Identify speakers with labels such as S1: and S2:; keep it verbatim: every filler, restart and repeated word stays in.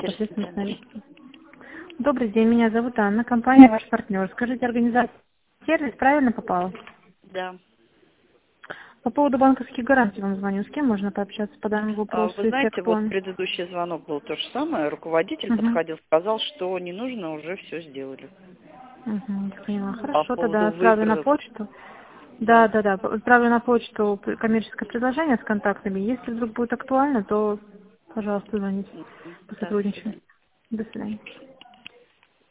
S1: Посредством налички. Добрый день, меня зовут Анна, компания «Ваш партнер». Скажите, организация сервис правильно попала?
S2: Да.
S1: По поводу банковских гарантий вам звоню. С кем можно пообщаться по данному
S2: А,
S1: вопросу,
S2: Вы
S1: если
S2: знаете, вот
S1: актуально?
S2: предыдущий звонок был то же самое. Руководитель
S1: Угу.
S2: подходил, сказал, что не нужно, уже все сделали.
S1: Угу, я поняла.
S2: По
S1: Хорошо, тогда
S2: поводу
S1: отправлю на
S2: выборов.
S1: почту. Да, да, да. Отправлю на почту коммерческое предложение с контактами. Если вдруг будет актуально, то, пожалуйста, звоните.
S2: Мгм. Да, до
S1: Посотрудничаем.
S2: свидания.
S1: До свидания.